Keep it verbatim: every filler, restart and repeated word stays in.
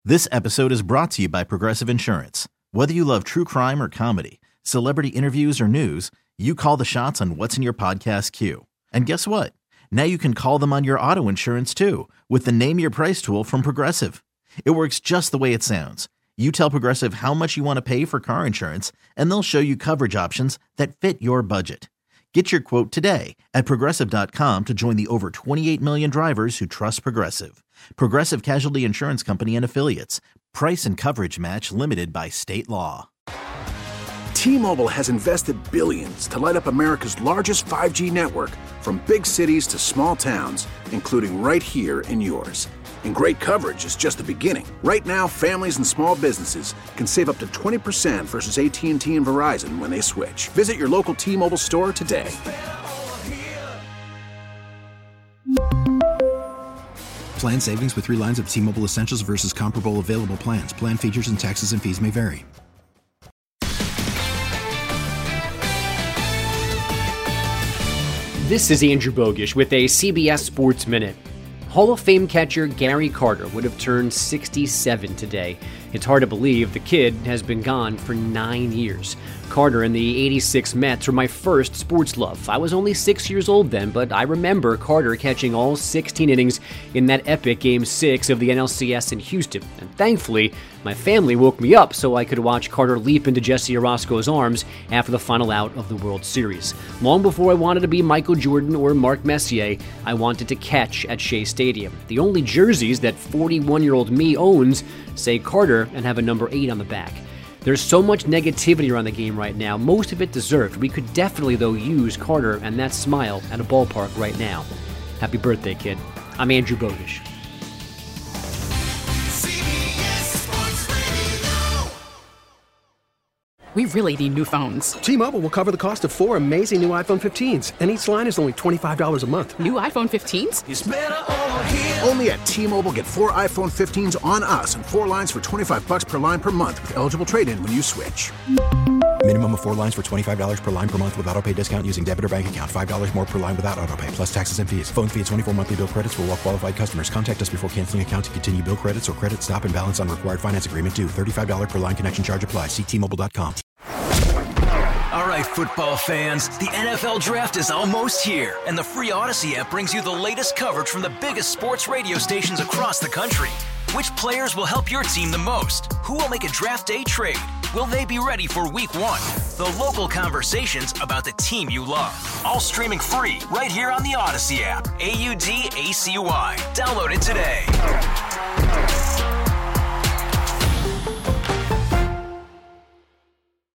This episode is brought to you by Progressive Insurance. Whether you love true crime or comedy, celebrity interviews or news, you call the shots on what's in your podcast queue. And guess what? Now you can call them on your auto insurance too with the Name Your Price tool from Progressive. It works just the way it sounds. You tell Progressive how much you want to pay for car insurance, and they'll show you coverage options that fit your budget. Get your quote today at Progressive dot com to join the over twenty-eight million drivers who trust Progressive. Progressive Casualty Insurance Company and Affiliates. Price and coverage match limited by state law. T-Mobile has invested billions to light up America's largest five G network, from big cities to small towns, including right here in yours. And great coverage is just the beginning. Right now, families and small businesses can save up to twenty percent versus A T and T and Verizon when they switch. Visit your local T-Mobile store today. Plan savings with three lines of T-Mobile Essentials versus comparable available plans. Plan features and taxes and fees may vary. This is Andrew Bogish with a C B S Sports Minute. Hall of Fame catcher Gary Carter would have turned sixty-seven today. It's hard to believe the kid has been gone for nine years. Carter and the eighty-six Mets were my first sports love. I was only six years old then, but I remember Carter catching all sixteen innings in that epic Game six of the N L C S in Houston. And thankfully, my family woke me up so I could watch Carter leap into Jesse Orosco's arms after the final out of the World Series. Long before I wanted to be Michael Jordan or Mark Messier, I wanted to catch at Shea Stadium. The only jerseys that forty-one-year-old me owns say Carter and have a number eight on the back. There's so much negativity around the game right now, most of it deserved. We could definitely, though, use Carter and that smile at a ballpark right now. Happy birthday, kid. I'm Andrew Bogish. We really need new phones. T-Mobile will cover the cost of four amazing new iPhone fifteens, and each line is only twenty-five dollars a month. New iPhone fifteens? It's better over here. Only at T-Mobile, get four iPhone fifteens on us and four lines for twenty-five bucks per line per month with eligible trade-in when you switch. Minimum of four lines for twenty-five dollars per line per month with autopay discount using debit or bank account. five dollars more per line without autopay, plus taxes and fees. Phone fee at twenty-four monthly bill credits for well-qualified customers. Contact us before canceling account to continue bill credits or credit stop and balance on required finance agreement due. thirty-five dollars per line connection charge applies. See T Mobile dot com. All right, football fans, the N F L Draft is almost here, and the free Odyssey app brings you the latest coverage from the biggest sports radio stations across the country. Which players will help your team the most? Who will make a draft day trade? Will they be ready for week one? The local conversations about the team you love. All streaming free right here on the Odyssey app. A U D A C Y. Download it today.